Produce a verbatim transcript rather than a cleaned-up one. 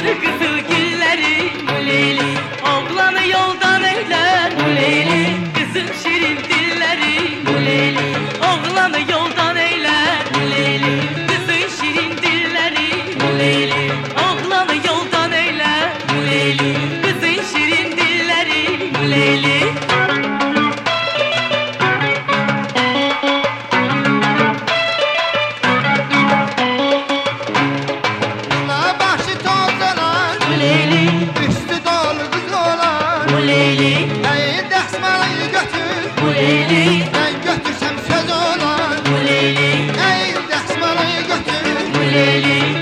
kızıl gülleri bu Leyli. Oğlanı yoldan eyler bu Leyli. Kızın şirin dilleri bu Leyli. Oğlanı yoldan eyler bu Leyli. Kızın şirin dilleri bu Leyli. Oğlanı yoldan eyler bu Leyli. Kızın şirin dilleri bu Leyli. Bu Leyli, ben götürsem söz olar. bu Leyli, Ey dəsmalayı götür. bu Leyli.